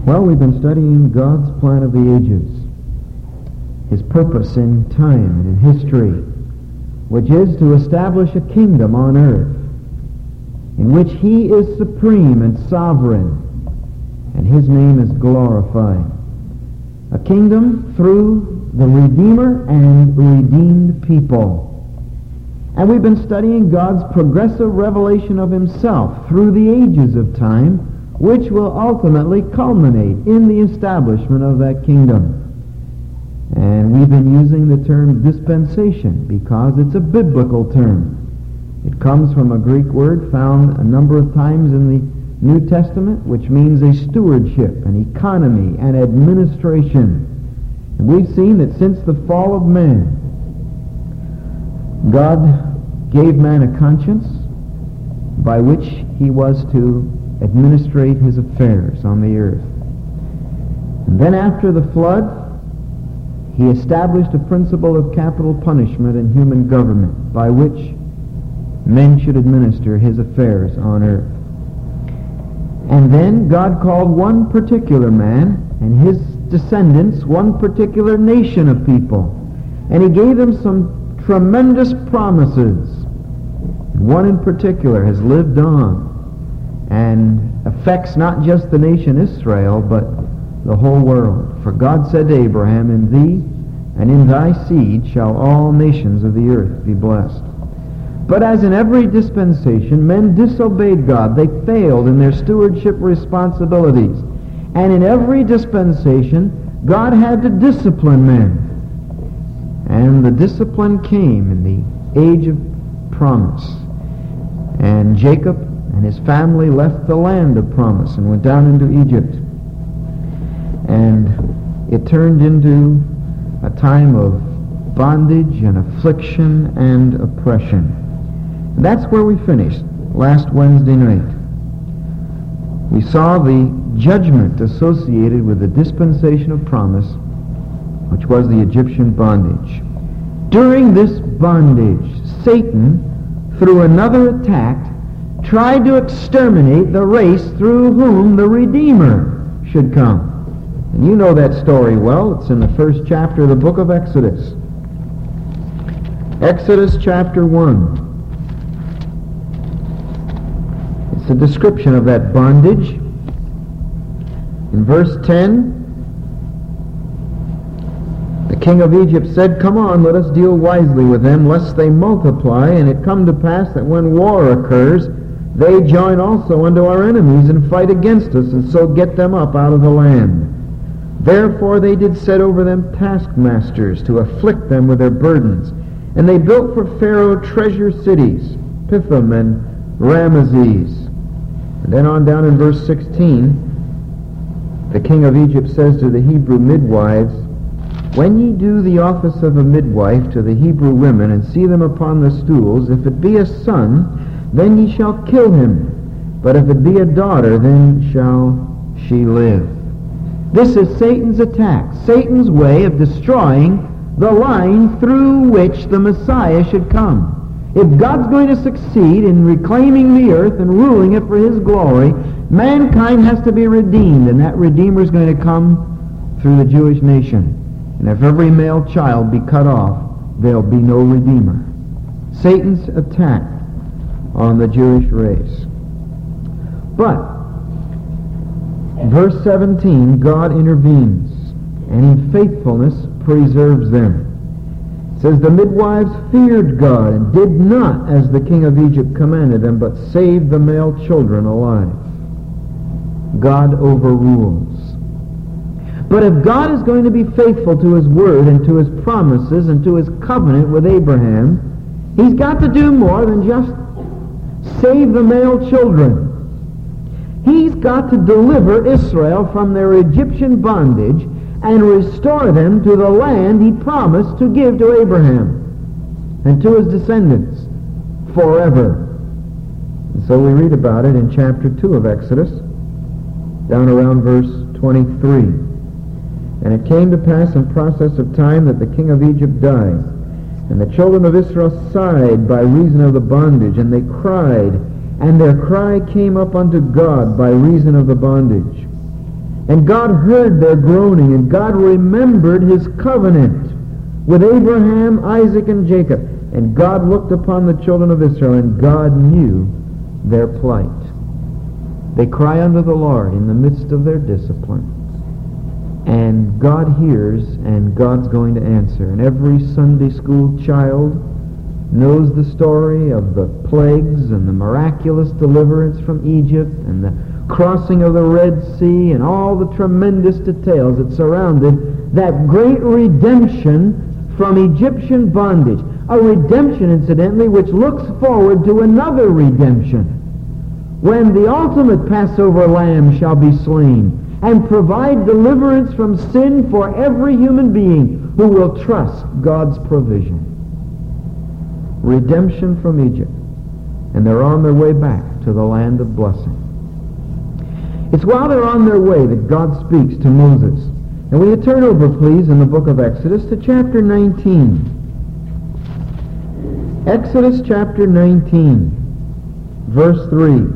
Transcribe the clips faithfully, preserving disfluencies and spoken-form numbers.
Well, we've been studying God's plan of the ages, His purpose in time and in history, which is to establish a kingdom on earth in which He is supreme and sovereign, and His name is glorified. A kingdom through the Redeemer and redeemed people. And we've been studying God's progressive revelation of Himself through the ages of time, which will ultimately culminate in the establishment of that kingdom. And we've been using the term dispensation because it's a biblical term. It comes from a Greek word found a number of times in the New Testament, which means a stewardship, an economy, an administration. And we've seen that since the fall of man, God gave man a conscience by which he was to administrate his affairs on the earth. And then after the flood, He established a principle of capital punishment in human government by which men should administer his affairs on earth. And then God called one particular man and his descendants, one particular nation of people, and He gave them some tremendous promises. One in particular has lived on and affects not just the nation Israel, but the whole world. For God said to Abraham, "In thee and in thy seed shall all nations of the earth be blessed." But as in every dispensation, men disobeyed God. They failed in their stewardship responsibilities. And in every dispensation, God had to discipline men. And the discipline came in the age of promise. And Jacob and his family left the land of promise and went down into Egypt. And it turned into a time of bondage and affliction and oppression. And that's where we finished last Wednesday night. We saw the judgment associated with the dispensation of promise, which was the Egyptian bondage. During this bondage, Satan, through another attack, tried to exterminate the race through whom the Redeemer should come. And you know that story well. It's in the first chapter of the book of Exodus. Exodus chapter one. It's a description of that bondage. In verse ten, the king of Egypt said, "Come on, let us deal wisely with them, lest they multiply, and it come to pass that when war occurs, they join also unto our enemies and fight against us, and so get them up out of the land. Therefore they did set over them taskmasters to afflict them with their burdens. And they built for Pharaoh treasure cities, Pithom and Ramesses." And then on down in verse sixteen, the king of Egypt says to the Hebrew midwives, "When ye do the office of a midwife to the Hebrew women, and see them upon the stools, if it be a son, then ye shall kill him. But if it be a daughter, then shall she live." This is Satan's attack, Satan's way of destroying the line through which the Messiah should come. If God's going to succeed in reclaiming the earth and ruling it for His glory, mankind has to be redeemed, and that Redeemer is going to come through the Jewish nation. And if every male child be cut off, there'll be no Redeemer. Satan's attack on the Jewish race. But verse seventeen, God intervenes, and in faithfulness preserves them. It says, "The midwives feared God, and did not as the king of Egypt commanded them, but saved the male children alive." God overrules. But if God is going to be faithful to His word and to His promises and to His covenant with Abraham, He's got to do more than just save the male children. He's got to deliver Israel from their Egyptian bondage and restore them to the land He promised to give to Abraham and to his descendants forever. And so we read about it in chapter two of Exodus, down around verse twenty-three. "And it came to pass in process of time that the king of Egypt died, and the children of Israel sighed by reason of the bondage, and they cried, and their cry came up unto God by reason of the bondage. And God heard their groaning, and God remembered his covenant with Abraham, Isaac, and Jacob. And God looked upon the children of Israel, and God knew their plight. They cry unto the Lord in the midst of their discipline. And God hears, and God's going to answer. And every Sunday school child knows the story of the plagues and the miraculous deliverance from Egypt and the crossing of the Red Sea and all the tremendous details that surrounded that great redemption from Egyptian bondage. A redemption, incidentally, which looks forward to another redemption, when the ultimate Passover lamb shall be slain and provide deliverance from sin for every human being who will trust God's provision. Redemption from Egypt. And they're on their way back to the land of blessing. It's while they're on their way that God speaks to Moses. And will you turn over, please, in the book of Exodus to chapter nineteen. Exodus chapter nineteen, verse three.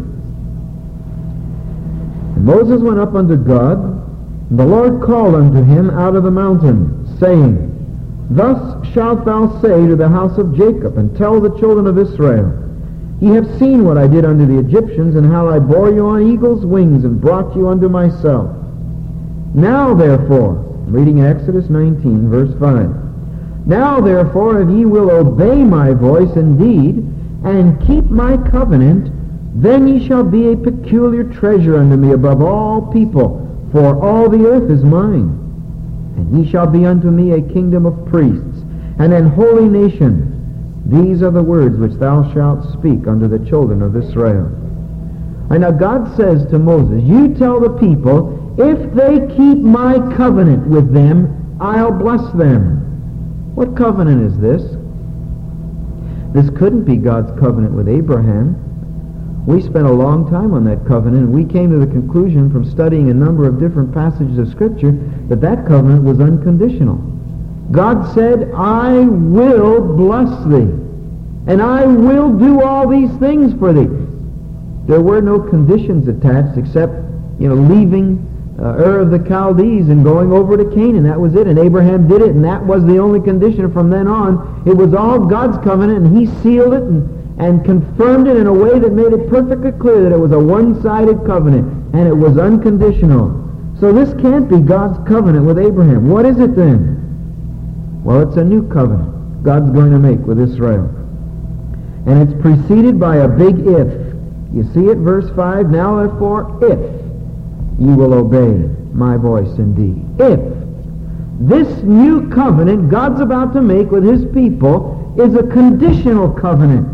And Moses went up unto God, and the Lord called unto him out of the mountain, saying, Thus shalt thou say to the house of Jacob, and tell the children of Israel, Ye have seen what I did unto the Egyptians, and how I bore you on eagle's wings, and brought you unto myself. Now therefore, reading in Exodus nineteen, verse five, Now therefore, if ye will obey my voice indeed, and keep my covenant, then ye shall be a peculiar treasure unto me above all people, for all the earth is mine. And ye shall be unto me a kingdom of priests, and an holy nation. These are the words which thou shalt speak unto the children of Israel. And now God says to Moses, You tell the people, if they keep my covenant with them, I'll bless them. What covenant is this? This couldn't be God's covenant with Abraham. We spent a long time on that covenant, and we came to the conclusion from studying a number of different passages of Scripture that that covenant was unconditional. God said, I will bless thee, and I will do all these things for thee. There were no conditions attached except, you know, leaving uh, Ur of the Chaldees and going over to Canaan. That was it, and Abraham did it, and that was the only condition. From then on, it was all God's covenant, and he sealed it and and confirmed it in a way that made it perfectly clear that it was a one-sided covenant, and it was unconditional. So this can't be God's covenant with Abraham. What is it then? Well, it's a new covenant God's going to make with Israel. And it's preceded by a big if. You see it, verse five, Now therefore, if you will obey my voice indeed. If this new covenant God's about to make with his people is a conditional covenant.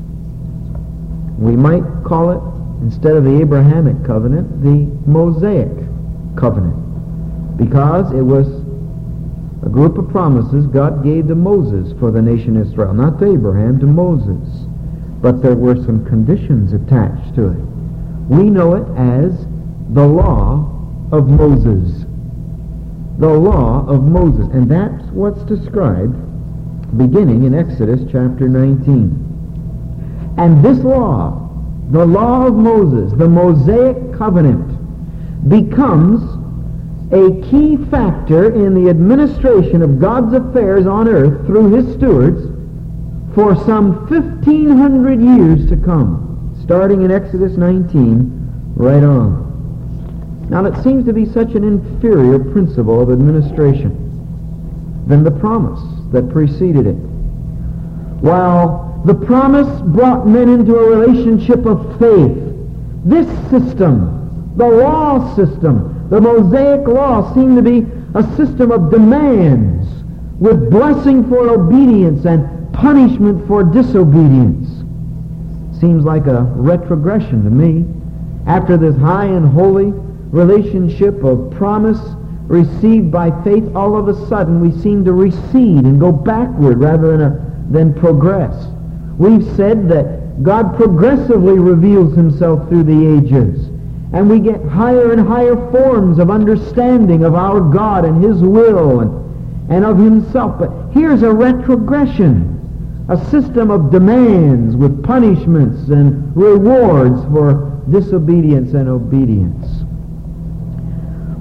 We might call it, instead of the Abrahamic covenant, the Mosaic covenant, because it was a group of promises God gave to Moses for the nation Israel, not to Abraham, to Moses. But there were some conditions attached to it. We know it as the law of Moses. The law of Moses. And that's what's described beginning in Exodus chapter nineteen. And this law, the law of Moses, the Mosaic covenant, becomes a key factor in the administration of God's affairs on earth through his stewards for some fifteen hundred years to come, starting in Exodus nineteen, right on. Now, it seems to be such an inferior principle of administration than the promise that preceded it. While the promise brought men into a relationship of faith, this system, the law system, the Mosaic law, seemed to be a system of demands with blessing for obedience and punishment for disobedience. Seems like a retrogression to me. After this high and holy relationship of promise received by faith, all of a sudden we seem to recede and go backward rather than, a, than progress. We've said that God progressively reveals himself through the ages, and we get higher and higher forms of understanding of our God and his will and, and of himself. But here's a retrogression, a system of demands with punishments and rewards for disobedience and obedience.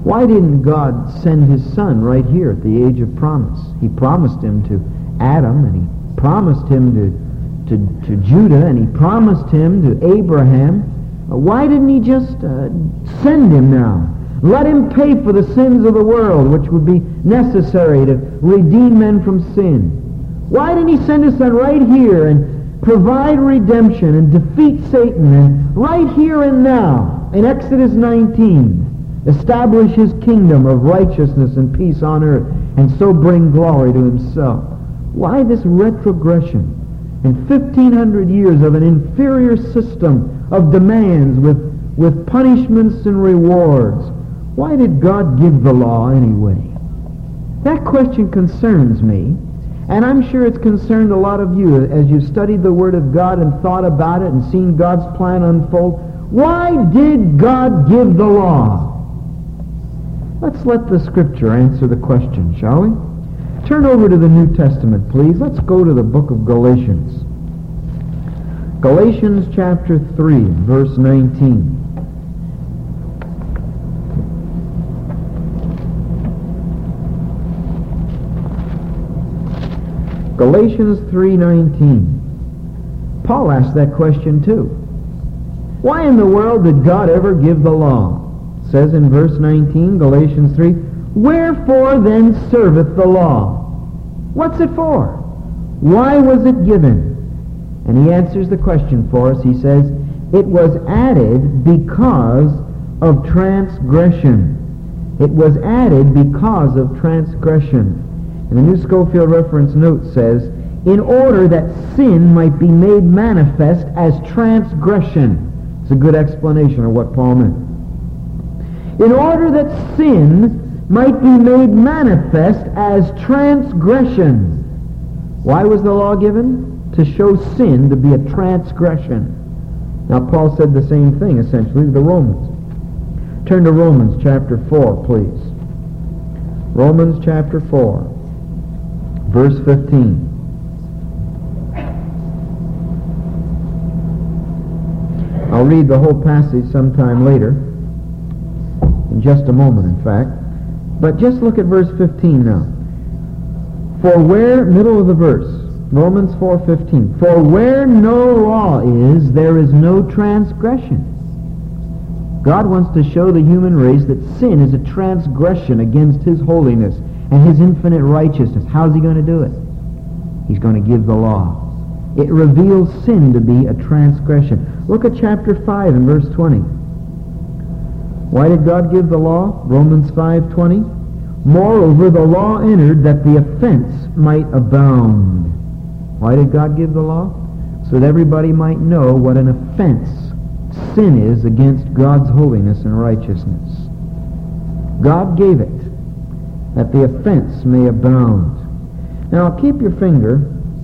Why didn't God send his son right here at the age of promise? He promised him to Adam, and he promised him to, to, to Judah, and he promised him to Abraham. Why didn't he just uh, send him now? Let him pay for the sins of the world, which would be necessary to redeem men from sin. Why didn't he send his son right here and provide redemption and defeat Satan, and right here and now, in Exodus nineteen, establish his kingdom of righteousness and peace on earth, and so bring glory to himself? Why this retrogression in fifteen hundred years of an inferior system of demands with, with punishments and rewards? Why did God give the law anyway? That question concerns me, and I'm sure it's concerned a lot of you as you've studied the Word of God and thought about it and seen God's plan unfold. Why did God give the law? Let's let the Scripture answer the question, shall we? Turn over to the New Testament, please. Let's go to the book of Galatians. Galatians chapter three, verse nineteen. Galatians three nineteen. Paul asked that question too. Why in the world did God ever give the law? It says in verse nineteen, Galatians three, wherefore then serveth the law? What's it for? Why was it given? And he answers the question for us. He says, it was added because of transgression. It was added because of transgression. And the New Schofield Reference Note says, in order that sin might be made manifest as transgression. It's a good explanation of what Paul meant. In order that sin might be made manifest as transgression. Why was the law given? To show sin to be a transgression. Now Paul said the same thing essentially to the Romans. Turn to Romans chapter four, please. Romans chapter four, verse fifteen. I'll read the whole passage sometime later, in just a moment in fact. But just look at verse fifteen now. For where, middle of the verse, Romans four fifteen, for where no law is, there is no transgression. God wants to show the human race that sin is a transgression against his holiness and his infinite righteousness. How's he going to do it? He's going to give the law. It reveals sin to be a transgression. Look at chapter five and verse twenty. Why did God give the law? Romans five twenty. Moreover, the law entered that the offense might abound. Why did God give the law? So that everybody might know what an offense sin is against God's holiness and righteousness. God gave it that the offense may abound. Now, keep your finger.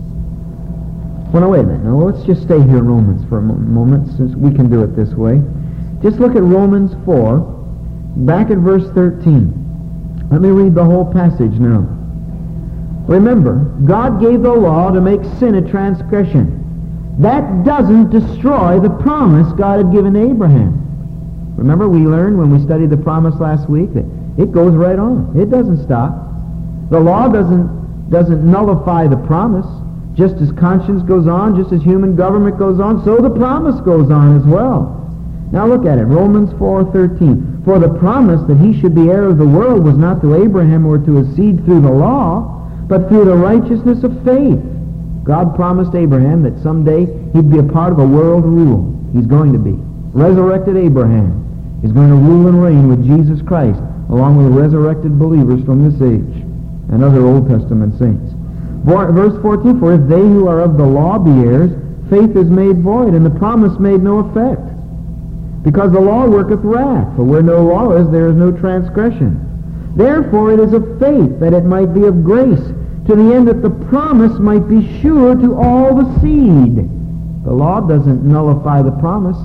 Well, no, wait a minute. Now, let's just stay here in Romans for a moment, since we can do it this way. Just look at Romans four, back at verse thirteen. Let me read the whole passage now. Remember, God gave the law to make sin a transgression. That doesn't destroy the promise God had given to Abraham. Remember, we learned when we studied the promise last week that it goes right on. It doesn't stop. The law doesn't, doesn't nullify the promise. Just as conscience goes on, just as human government goes on, so the promise goes on as well. Now look at it, Romans four thirteen. For the promise that he should be heir of the world was not to Abraham or to his seed through the law, but through the righteousness of faith. God promised Abraham that someday he'd be a part of a world rule. He's going to be. Resurrected Abraham is going to rule and reign with Jesus Christ, along with resurrected believers from this age and other Old Testament saints. Verse fourteen, for if they who are of the law be heirs, faith is made void, and the promise made no effect. Because the law worketh wrath, for where no law is, there is no transgression. Therefore it is of faith, that it might be of grace, to the end that the promise might be sure to all the seed. The law doesn't nullify the promise,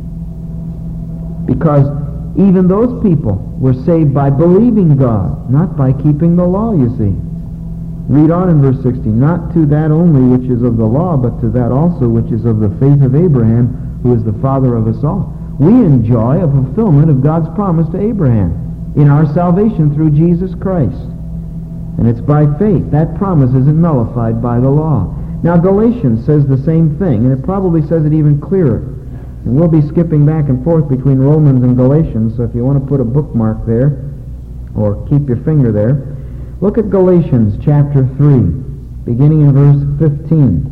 because even those people were saved by believing God, not by keeping the law, you see. Read on in verse sixteen, not to that only which is of the law, but to that also which is of the faith of Abraham, who is the father of us all. We enjoy a fulfillment of God's promise to Abraham. in our salvation through Jesus Christ. And it's by faith. That promise isn't nullified by the law. Now Galatians says the same thing, and it probably says it even clearer. And we'll be skipping back and forth between Romans and Galatians, so if you want to put a bookmark there, or keep your finger there, look at Galatians chapter three, beginning in verse fifteen.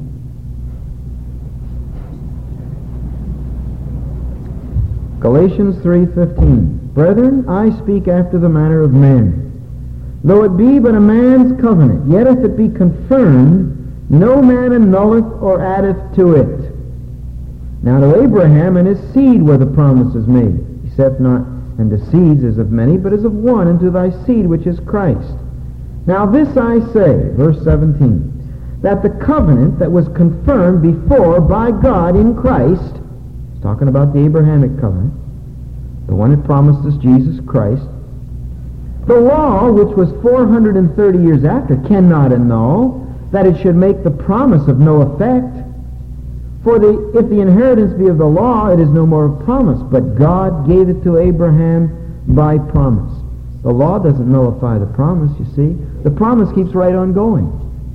Galatians three fifteen. Brethren, I speak after the manner of men. Though it be but a man's covenant, yet if it be confirmed, no man annulleth or addeth to it. Now to Abraham and his seed were the promises made. He saith not, and to seeds as of many, but as of one, and to thy seed which is Christ. Now this I say, verse seventeen, that the covenant that was confirmed before by God in Christ, he's talking about the Abrahamic covenant, the one that promised us Jesus Christ, the law, which was four hundred thirty years after, cannot annul, that it should make the promise of no effect. For the, if the inheritance be of the law, it is no more of promise, but God gave it to Abraham by promise. The law doesn't nullify the promise, you see. The promise keeps right on going.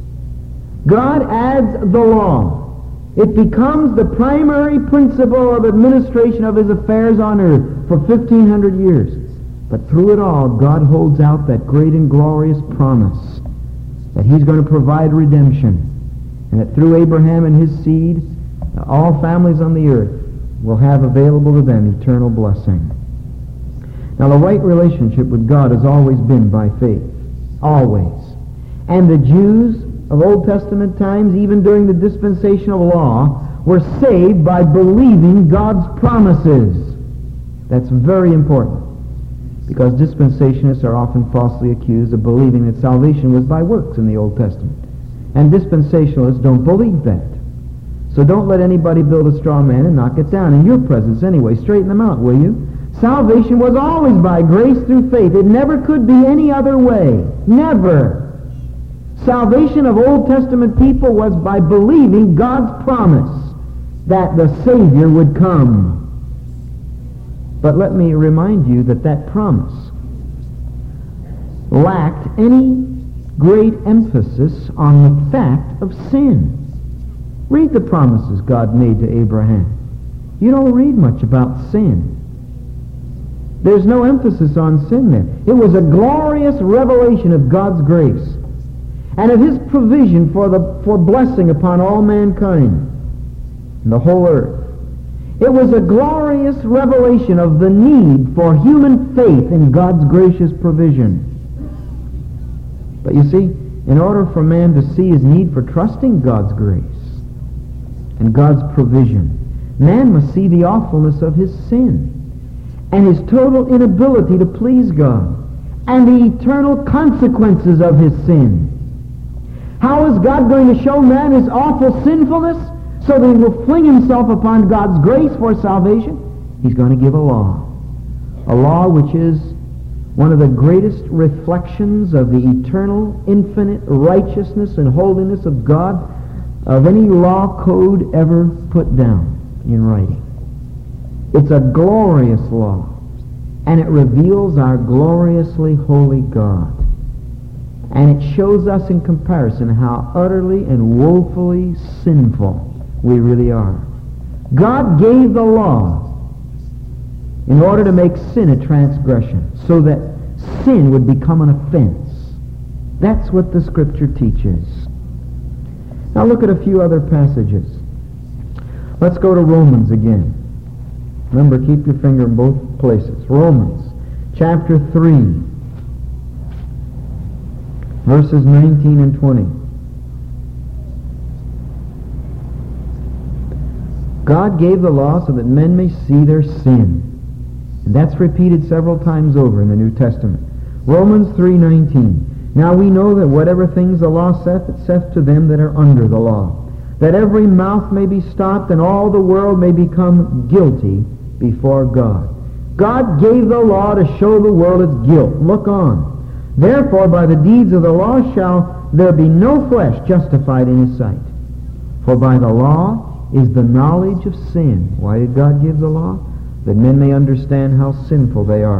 God adds the law. It becomes the primary principle of administration of his affairs on earth for fifteen hundred years. But through it all, God holds out that great and glorious promise that he's going to provide redemption, and that through Abraham and his seed, all families on the earth will have available to them eternal blessing. Now, the right relationship with God has always been by faith. Always. And the Jews of Old Testament times, even during the dispensational law, were saved by believing God's promises. That's very important, because dispensationalists are often falsely accused of believing that salvation was by works in the Old Testament. And dispensationalists don't believe that. So don't let anybody build a straw man and knock it down. In your presence anyway, straighten them out, will you? Salvation was always by grace through faith. It never could be any other way. Never. Salvation of Old Testament people was by believing God's promise that the Savior would come. But let me remind you that that promise lacked any great emphasis on the fact of sin. Read the promises God made to Abraham. You don't read much about sin. There's no emphasis on sin there. It was a glorious revelation of God's grace and of his provision for the for blessing upon all mankind and the whole earth. It was a glorious revelation of the need for human faith in God's gracious provision. But you see, in order for man to see his need for trusting God's grace and God's provision, man must see the awfulness of his sin and his total inability to please God and the eternal consequences of his sin. How is God going to show man his awful sinfulness so that he will fling himself upon God's grace for salvation? He's going to give a law. A law which is one of the greatest reflections of the eternal, infinite righteousness and holiness of God of any law code ever put down in writing. It's a glorious law, and it reveals our gloriously holy God. And it shows us in comparison how utterly and woefully sinful we really are. God gave the law in order to make sin a transgression, so that sin would become an offense. That's what the Scripture teaches. Now look at a few other passages. Let's go to Romans again. Remember, keep your finger in both places. Romans chapter three, verses nineteen and twenty. God gave the law so that men may see their sin. And that's repeated several times over in the New Testament. Romans three nineteen. Now we know that whatever things the law saith, it saith to them that are under the law, that every mouth may be stopped and all the world may become guilty before God. God gave the law to show the world its guilt. Look on. Therefore, by the deeds of the law shall there be no flesh justified in his sight. For by the law is the knowledge of sin. Why did God give the law? That men may understand how sinful they are.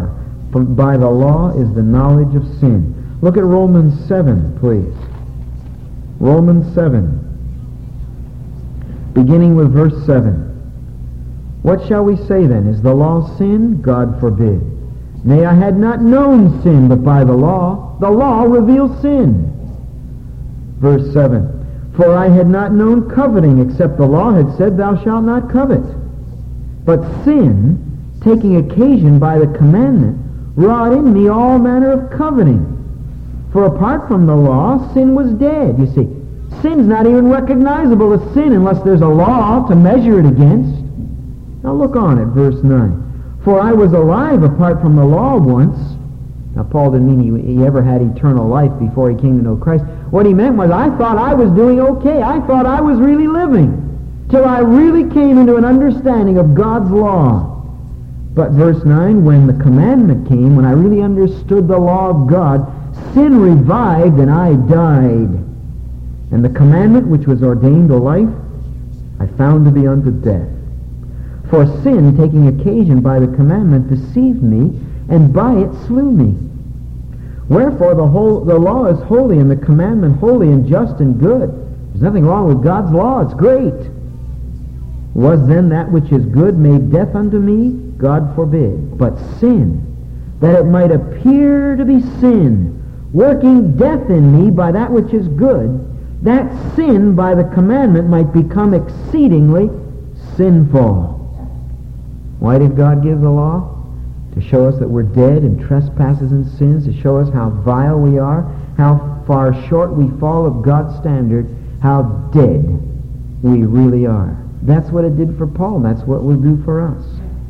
For by the law is the knowledge of sin. Look at Romans seven, please. Romans seven, beginning with verse seven. What shall we say then? Is the law sin? God forbid. Nay, I had not known sin but by the law. The law reveals sin. Verse seven. For I had not known coveting, except the law had said, Thou shalt not covet. But sin, taking occasion by the commandment, wrought in me all manner of coveting. For apart from the law, sin was dead. You see, sin's not even recognizable as sin unless there's a law to measure it against. Now look on at verse nine. For I was alive apart from the law once. Now Paul didn't mean he, he ever had eternal life before he came to know Christ. What he meant was, I thought I was doing okay. I thought I was really living. Till I really came into an understanding of God's law. But verse nine, when the commandment came, when I really understood the law of God, sin revived and I died. And the commandment which was ordained to life, I found to be unto death. For sin, taking occasion by the commandment, deceived me, and by it slew me. Wherefore the whole the law is holy, and the commandment holy and just and good. There's nothing wrong with God's law. It's great. Was then that which is good made death unto me? God forbid. But sin, that it might appear to be sin, working death in me by that which is good, that sin by the commandment might become exceedingly sinful. Why did God give the law? To show us that we're dead in trespasses and sins, to show us how vile we are, how far short we fall of God's standard, how dead we really are. That's what it did for Paul, and that's what it will do for us.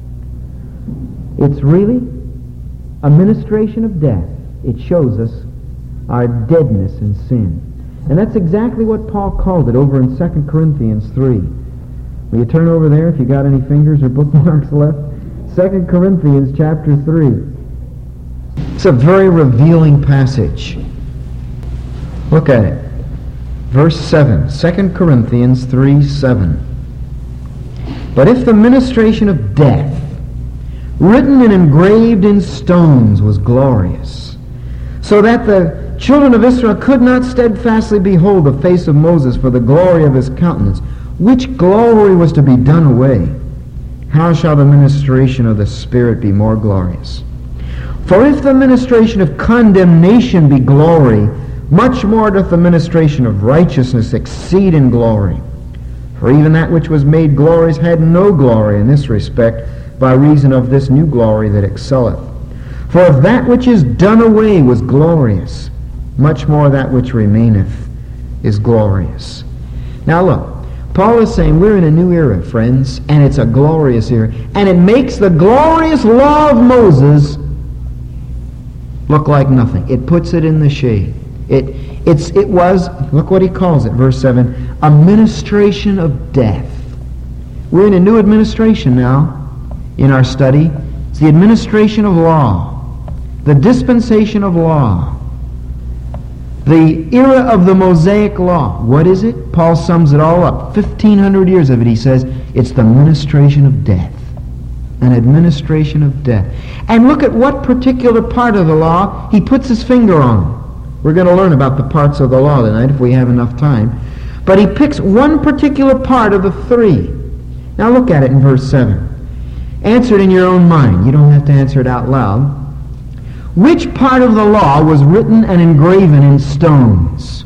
It's really a ministration of death. It shows us our deadness in sin. And that's exactly what Paul called it over in Second Corinthians three. Will you turn over there if you got any fingers or bookmarks left? Second Corinthians chapter three. It's a very revealing passage. Look at it. Verse seven. Second Corinthians three seven. But if the ministration of death, written and engraved in stones, was glorious, so that the children of Israel could not steadfastly behold the face of Moses for the glory of his countenance, which glory was to be done away, how shall the ministration of the Spirit be more glorious? For if the ministration of condemnation be glory, much more doth the ministration of righteousness exceed in glory. For even that which was made glorious had no glory in this respect, by reason of this new glory that excelleth. For if that which is done away was glorious, much more that which remaineth is glorious. Now look, Paul is saying we're in a new era, friends, and it's a glorious era. And it makes the glorious law of Moses look like nothing. It puts it in the shade. It, it's, it was, look what he calls it, verse seven, a ministration of death. We're in a new administration now in our study. It's the administration of law, the dispensation of law. The era of the Mosaic law. What is it? Paul sums it all up. fifteen hundred years of it, he says, it's the ministration of death. An administration of death. And look at what particular part of the law he puts his finger on. We're going to learn about the parts of the law tonight if we have enough time. But he picks one particular part of the three. Now look at it in verse seven. Answer it in your own mind. You don't have to answer it out loud. Which part of the law was written and engraven in stones?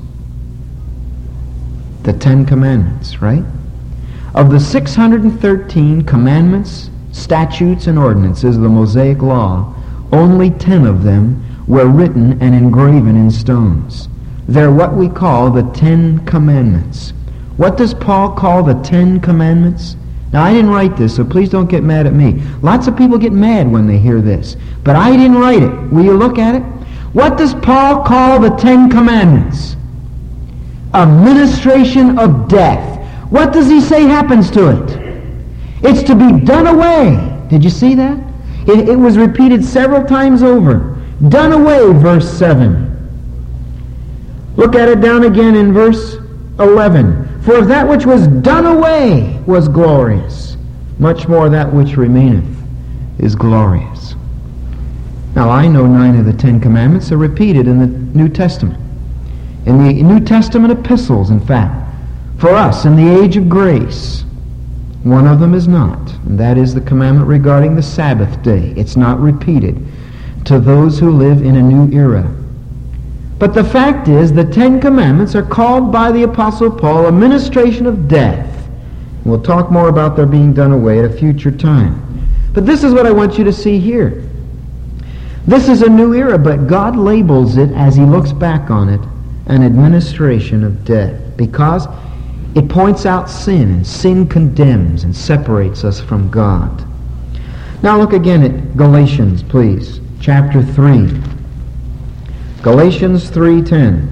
The Ten Commandments, right? Of the six hundred thirteen commandments, statutes, and ordinances of the Mosaic law, only ten of them were written and engraven in stones. They're what we call the Ten Commandments. What does Paul call the Ten Commandments? Now, I didn't write this, so please don't get mad at me. Lots of people get mad when they hear this, but I didn't write it. Will you look at it? What does Paul call the Ten Commandments? A ministration of death. What does he say happens to it? It's to be done away. Did you see that? It, it was repeated several times over. Done away, verse seven. Look at it down again in verse eleven. For if that which was done away was glorious, much more that which remaineth is glorious. Now, I know nine of the Ten Commandments are repeated in the New Testament. In the New Testament epistles, in fact. For us, in the age of grace, one of them is not, and that is the commandment regarding the Sabbath day. It's not repeated to those who live in a new era. But the fact is, the Ten Commandments are called by the Apostle Paul a ministration of death. And we'll talk more about their being done away at a future time. But this is what I want you to see here. This is a new era, but God labels it, as he looks back on it, an administration of death, because it points out sin, and sin condemns and separates us from God. Now look again at Galatians, please, chapter three. Galatians three ten.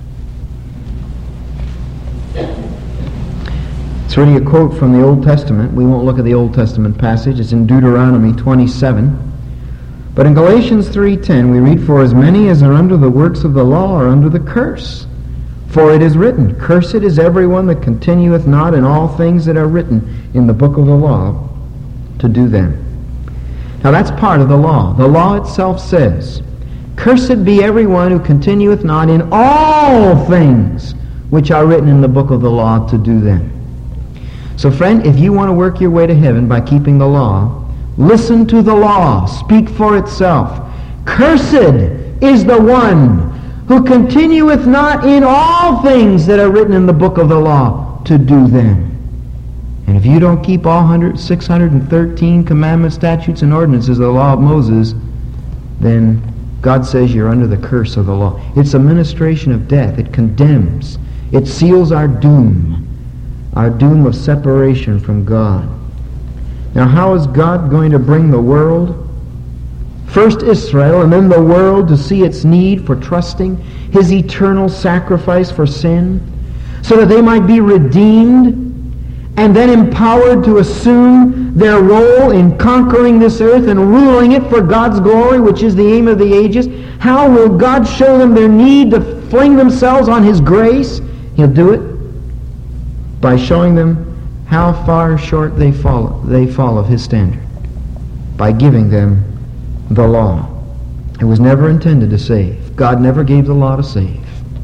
It's really a quote from the Old Testament. We won't look at the Old Testament passage. It's in Deuteronomy twenty-seven. But in Galatians three ten we read, "For as many as are under the works of the law are under the curse. For it is written, Cursed is everyone that continueth not in all things that are written in the book of the law to do them." Now that's part of the law. The law itself says, "Cursed be everyone who continueth not in all things which are written in the book of the law to do them." So friend, if you want to work your way to heaven by keeping the law, listen to the law. Speak for itself. Cursed is the one who continueth not in all things that are written in the book of the law to do them. And if you don't keep all six hundred thirteen commandments, statutes, and ordinances of the law of Moses, then God says you're under the curse of the law. It's a ministration of death. It condemns. It seals our doom, our doom of separation from God. Now, how is God going to bring the world, first Israel and then the world, to see its need for trusting his eternal sacrifice for sin, so that they might be redeemed and then empowered to assume their role in conquering this earth and ruling it for God's glory, which is the aim of the ages? How will God show them their need to fling themselves on his grace? He'll do it by showing them how far short they fall, they fall of his standard, by giving them the law. It was never intended to save. God never gave the law to save.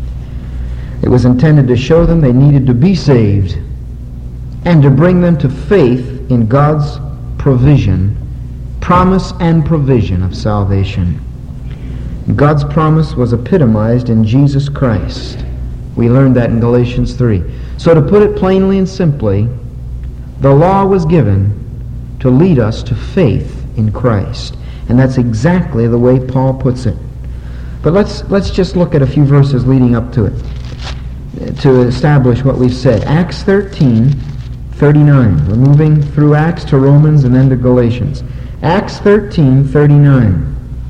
It was intended to show them they needed to be saved and to bring them to faith in God's provision, promise and provision of salvation. God's promise was epitomized in Jesus Christ. We learned that in Galatians three. So to put it plainly and simply, the law was given to lead us to faith in Christ. And that's exactly the way Paul puts it. But let's let's just look at a few verses leading up to it to establish what we've said. Acts thirteen thirty-nine. We're moving through Acts to Romans and then to Galatians. Acts thirteen thirty-nine.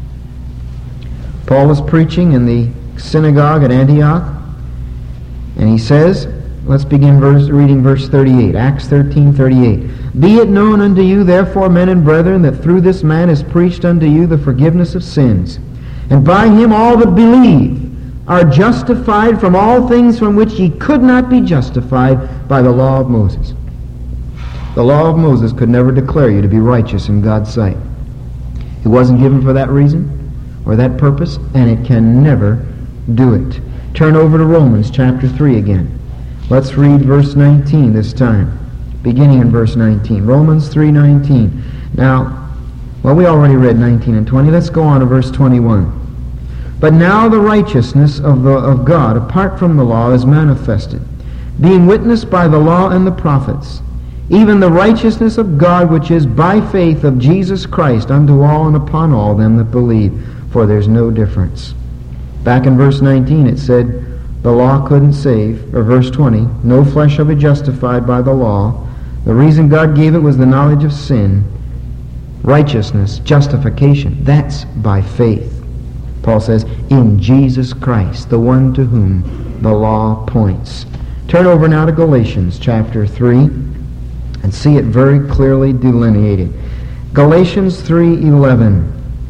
Paul was preaching in the synagogue at Antioch, and he says, let's begin verse, reading verse thirty-eight. Acts thirteen thirty-eight. "Be it known unto you, therefore, men and brethren, that through this man is preached unto you the forgiveness of sins. And by him all that believe are justified from all things from which ye could not be justified by the law of Moses." The law of Moses could never declare you to be righteous in God's sight. It wasn't given for that reason or that purpose, and it can never do it. Turn over to Romans chapter three again. Let's read verse nineteen this time, beginning in verse nineteen. Romans three nineteen. Now, well, we already read nineteen and twenty. Let's go on to verse twenty-one. "But now the righteousness of, the, of God, apart from the law, is manifested, being witnessed by the law and the prophets, even the righteousness of God, which is by faith of Jesus Christ unto all and upon all them that believe, for there's no difference." Back in verse nineteen it said the law couldn't save, or verse twenty, no flesh shall be justified by the law. The reason God gave it was the knowledge of sin. Righteousness, justification, that's by faith. Paul says, in Jesus Christ, the one to whom the law points. Turn over now to Galatians chapter three and see it very clearly delineated. Galatians three eleven.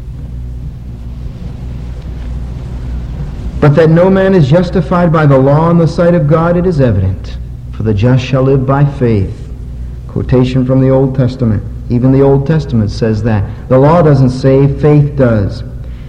"But that no man is justified by the law in the sight of God, it is evident. For the just shall live by faith." Quotation from the Old Testament. Even the Old Testament says that. The law doesn't save, faith does.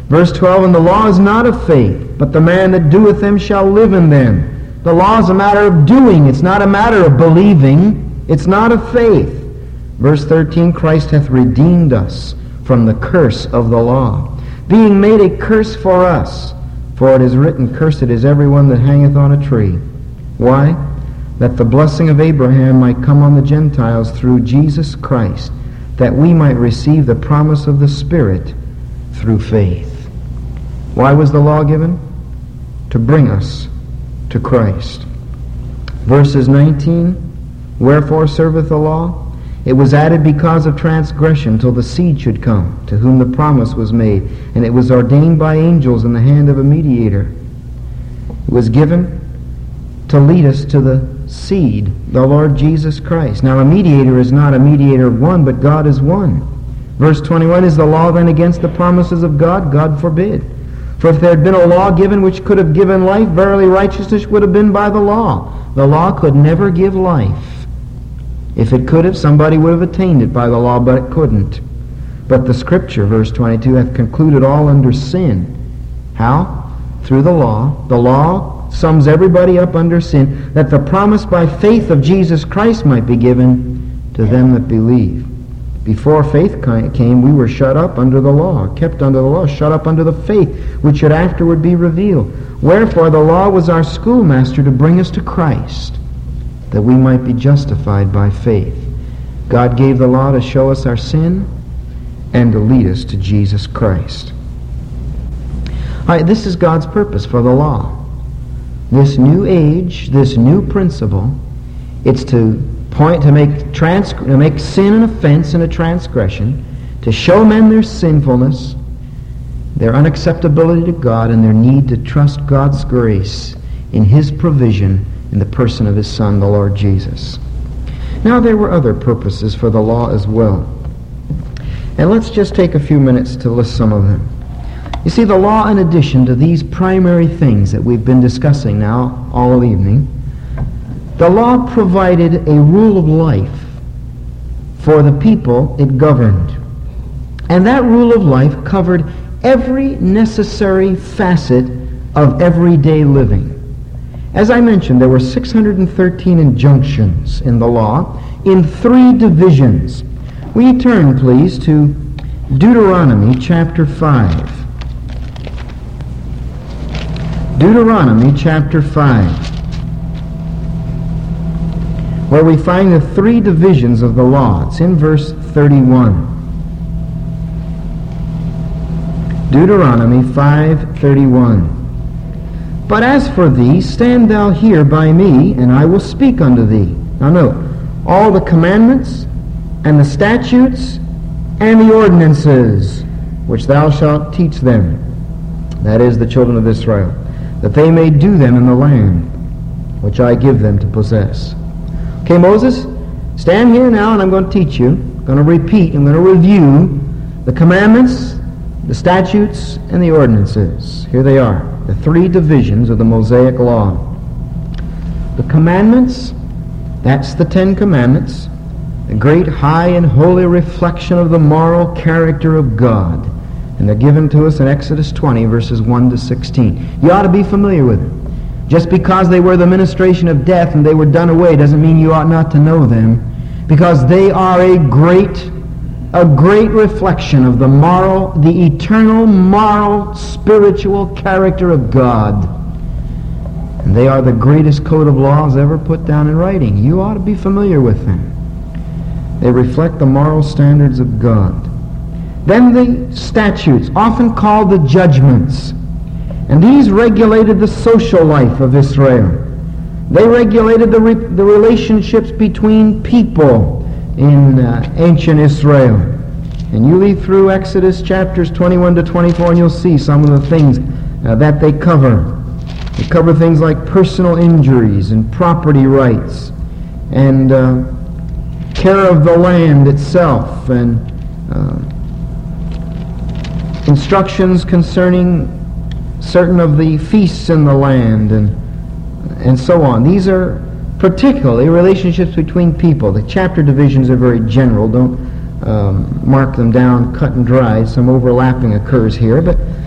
Verse twelve, and the law is not of faith, but the man that doeth them shall live in them. The law is a matter of doing. It's not a matter of believing. It's not of faith. Verse thirteen, Christ hath redeemed us from the curse of the law, being made a curse for us. For it is written, cursed is everyone that hangeth on a tree. Why? That the blessing of Abraham might come on the Gentiles through Jesus Christ, that we might receive the promise of the Spirit through faith. Why was the law given? To bring us to Christ. Verses nineteen, wherefore serveth the law? It was added because of transgression, till the seed should come, to whom the promise was made. And it was ordained by angels in the hand of a mediator. It was given to lead us to the seed, the Lord Jesus Christ. Now a mediator is not a mediator of one, but God is one. Verse twenty-one, is the law then against the promises of God? God forbid. For if there had been a law given which could have given life, verily righteousness would have been by the law. The law could never give life. If it could have, somebody would have attained it by the law, but it couldn't. But the Scripture, verse twenty-two, hath concluded all under sin. How? Through the law. The law sums everybody up under sin, that the promise by faith of Jesus Christ might be given to them that believe. Before faith came, we were shut up under the law, kept under the law, shut up under the faith, which should afterward be revealed. Wherefore the law was our schoolmaster to bring us to Christ, that we might be justified by faith. God gave the law to show us our sin and to lead us to Jesus Christ. All right, this is God's purpose for the law. This new age, this new principle, it's to point to make trans to make sin an offense and a transgression, to show men their sinfulness, their unacceptability to God, and their need to trust God's grace in His provision in the person of His Son, the Lord Jesus. Now there were other purposes for the law as well. And let's just take a few minutes to list some of them. You see, the law, in addition to these primary things that we've been discussing now all evening, the law provided a rule of life for the people it governed. And that rule of life covered every necessary facet of everyday living. As I mentioned, there were six hundred thirteen injunctions in the law in three divisions. Will you turn, please, to Deuteronomy chapter five. Deuteronomy chapter five, where we find the three divisions of the law. It's in verse thirty-one. Deuteronomy five thirty-one. But as for thee, stand thou here by me, and I will speak unto thee. Now note, all the commandments and the statutes and the ordinances which thou shalt teach them, that is, the children of Israel, that they may do them in the land which I give them to possess. Okay, Moses, stand here now, and I'm going to teach you. I'm going to repeat, I'm going to review the commandments, the statutes, and the ordinances. Here they are. The three divisions of the Mosaic Law. The commandments, that's the Ten Commandments, the great high and holy reflection of the moral character of God. And they're given to us in Exodus twenty, verses one to sixteen. You ought to be familiar with them. Just because they were the ministration of death and they were done away doesn't mean you ought not to know them, because they are a great A great reflection of the moral, the eternal, moral, spiritual character of God. And they are the greatest code of laws ever put down in writing. You ought to be familiar with them. They reflect the moral standards of God. Then the statutes, often called the judgments. And these regulated the social life of Israel. They regulated the, re the relationships between people in uh, ancient Israel. And you read through Exodus chapters twenty-one to twenty-four, and you'll see some of the things uh, that they cover. They cover things like personal injuries and property rights and uh, care of the land itself, and uh, instructions concerning certain of the feasts in the land, and and so on. These are particularly relationships between people. The chapter divisions are very general. Don't um, mark them down cut and dry. Some overlapping occurs here, but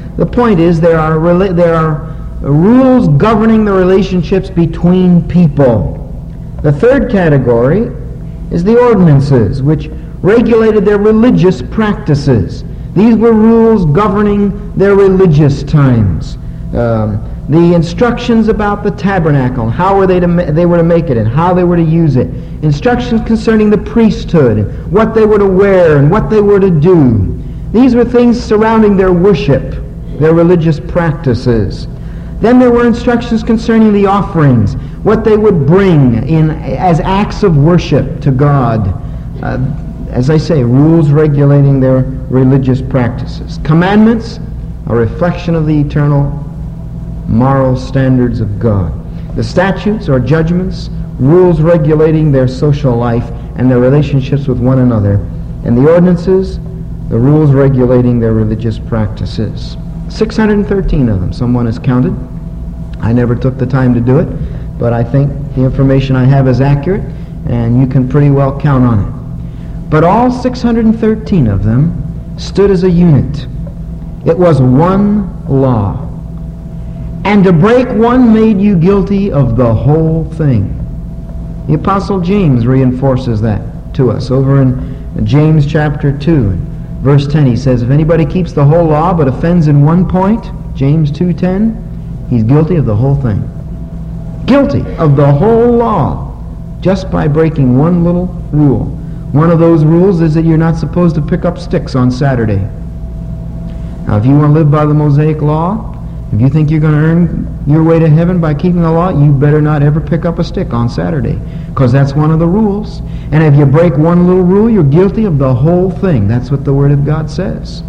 The point is there are rela- there are rules governing the relationships between people. The third category is the ordinances, which regulated their religious practices. These were rules governing their religious times. Um, the instructions about the tabernacle, how were they to ma- they were to make it and how they were to use it. Instructions concerning the priesthood, and what they were to wear and what they were to do. These were things surrounding their worship, their religious practices. Then there were instructions concerning the offerings, what they would bring in as acts of worship to God. Uh, as I say, rules regulating their religious practices. Commandments, a reflection of the eternal moral standards of God. The statutes or judgments, rules regulating their social life and their relationships with one another. And the ordinances, the rules regulating their religious practices. six hundred thirteen of them, someone has counted. I never took the time to do it, but I think the information I have is accurate, and you can pretty well count on it. But all six hundred thirteen of them stood as a unit. It was one law. And to break one made you guilty of the whole thing. The Apostle James reinforces that to us over in James chapter two. Verse ten, he says, if anybody keeps the whole law but offends in one point, James two ten, he's guilty of the whole thing. Guilty of the whole law just by breaking one little rule. One of those rules is that you're not supposed to pick up sticks on Saturday. Now, if you want to live by the Mosaic law, if you think you're going to earn your way to heaven by keeping the law, you better not ever pick up a stick on Saturday, because that's one of the rules. And if you break one little rule, you're guilty of the whole thing. That's what the Word of God says.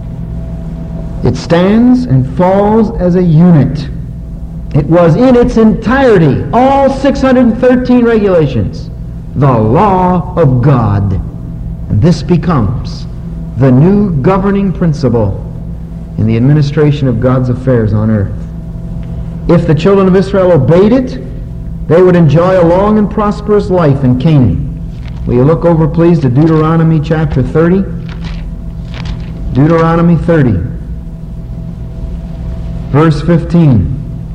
It stands and falls as a unit. It was in its entirety, all six hundred thirteen regulations, the law of God. And this becomes the new governing principle in the administration of God's affairs on earth. If the children of Israel obeyed it, they would enjoy a long and prosperous life in Canaan. Will you look over, please, to Deuteronomy chapter thirty? Deuteronomy thirty, verse fifteen.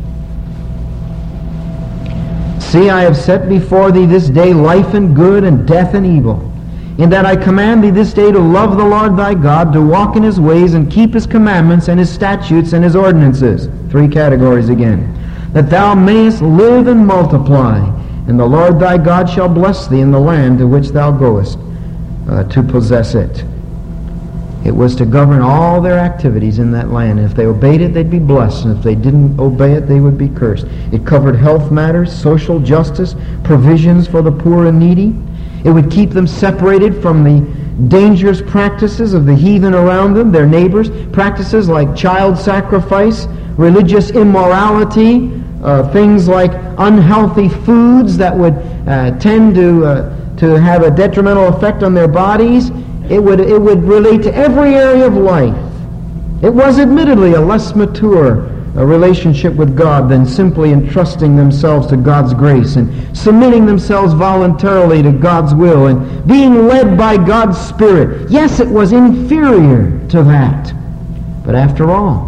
See, I have set before thee this day life and good and death and evil, in that I command thee this day to love the Lord thy God, to walk in his ways and keep his commandments and his statutes and his ordinances. Three categories again. That thou mayest live and multiply, and the Lord thy God shall bless thee in the land to which thou goest uh, to possess it. It was to govern all their activities in that land. And if they obeyed it, they'd be blessed. And if they didn't obey it, they would be cursed. It covered health matters, social justice, provisions for the poor and needy. It would keep them separated from the dangerous practices of the heathen around them, their neighbors, practices like child sacrifice, religious immorality, uh, things like unhealthy foods that would uh, tend to uh, to have a detrimental effect on their bodies. It would it would relate to every area of life. It was admittedly a less mature a relationship with God than simply entrusting themselves to God's grace and submitting themselves voluntarily to God's will and being led by God's Spirit. Yes, it was inferior to that. But after all,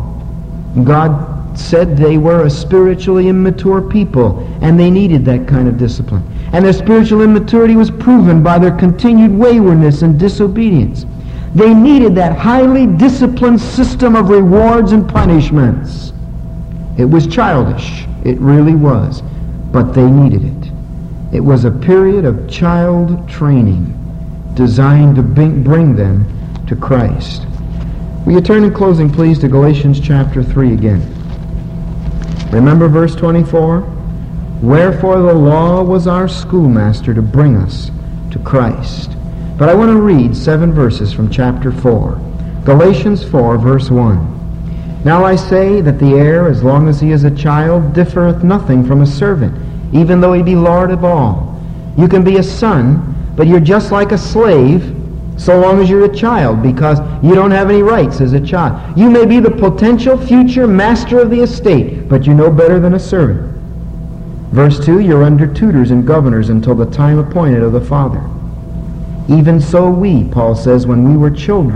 God said they were a spiritually immature people, and they needed that kind of discipline. And their spiritual immaturity was proven by their continued waywardness and disobedience. They needed that highly disciplined system of rewards and punishments. It was childish. It really was. But they needed it. It was a period of child training designed to bring them to Christ. Will you turn in closing, please, to Galatians chapter three again. Remember verse twenty-four? Wherefore the law was our schoolmaster to bring us to Christ. But I want to read seven verses from chapter four. Galatians four, verse one. Now I say that the heir, as long as he is a child, differeth nothing from a servant, even though he be Lord of all. You can be a son, but you're just like a slave so long as you're a child, because you don't have any rights as a child. You may be the potential future master of the estate, but you're no better than a servant. Verse two, you're under tutors and governors until the time appointed of the Father. Even so we, Paul says, when we were children,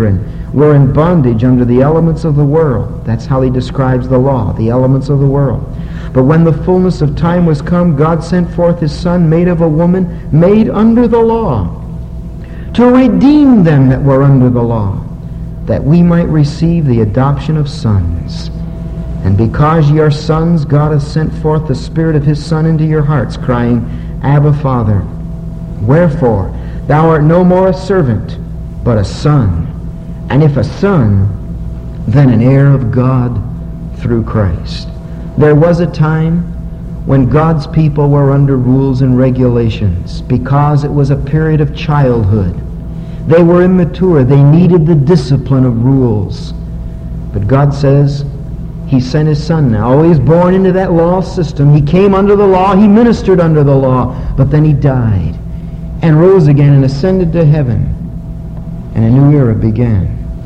were in bondage under the elements of the world. That's how he describes the law, the elements of the world. But when the fullness of time was come, God sent forth his Son, made of a woman, made under the law, to redeem them that were under the law, that we might receive the adoption of sons. And because ye are sons, God hath sent forth the Spirit of his Son into your hearts, crying, Abba, Father. Wherefore, thou art no more a servant, but a son. And if a son, then an heir of God through Christ. There was a time when God's people were under rules and regulations because it was a period of childhood. They were immature. They needed the discipline of rules. But God says he sent his Son now. Oh, he was born into that law system. He came under the law. He ministered under the law. But then he died and rose again and ascended to heaven. And a new era began.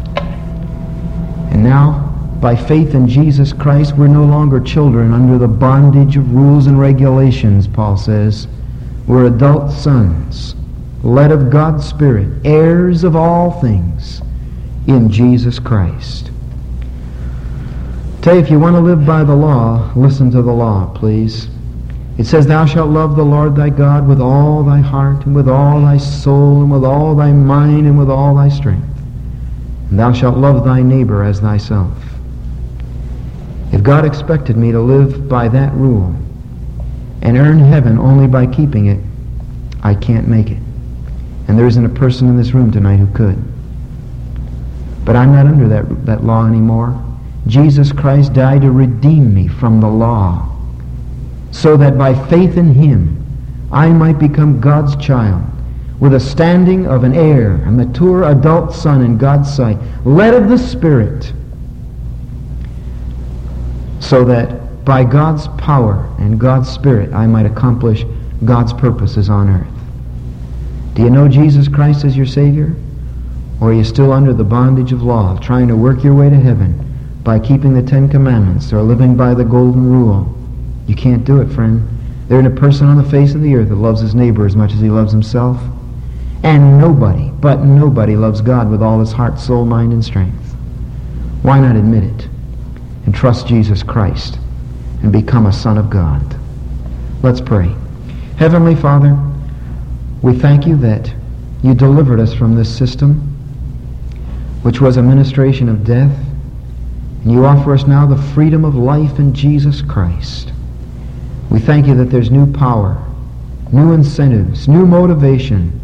And now, by faith in Jesus Christ, we're no longer children under the bondage of rules and regulations, Paul says. We're adult sons, led of God's Spirit, heirs of all things in Jesus Christ. Tell you, if you want to live by the law, listen to the law, please. It says, Thou shalt love the Lord thy God with all thy heart, and with all thy soul, and with all thy mind, and with all thy strength. And thou shalt love thy neighbor as thyself. If God expected me to live by that rule and earn heaven only by keeping it, I can't make it. And there isn't a person in this room tonight who could. But I'm not under that, that law anymore. Jesus Christ died to redeem me from the law, so that by faith in him I might become God's child, with a standing of an heir, a mature adult son in God's sight, led of the Spirit, so that by God's power and God's Spirit I might accomplish God's purposes on earth. Do you know Jesus Christ as your Savior? Or are you still under the bondage of law, trying to work your way to heaven by keeping the Ten Commandments or living by the Golden Rule? You can't do it, friend. There isn't a person on the face of the earth that loves his neighbor as much as he loves himself. And nobody, but nobody loves God with all his heart, soul, mind, and strength. Why not admit it and trust Jesus Christ and become a son of God? Let's pray. Heavenly Father, we thank you that you delivered us from this system, which was a ministration of death, and you offer us now the freedom of life in Jesus Christ. We thank you that there's new power, new incentives, new motivation.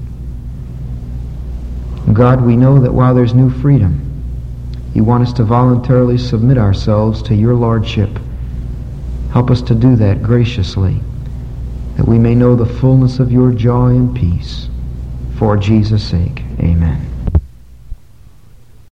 God, we know that while there's new freedom, you want us to voluntarily submit ourselves to your lordship. Help us to do that graciously, that we may know the fullness of your joy and peace. For Jesus' sake, amen.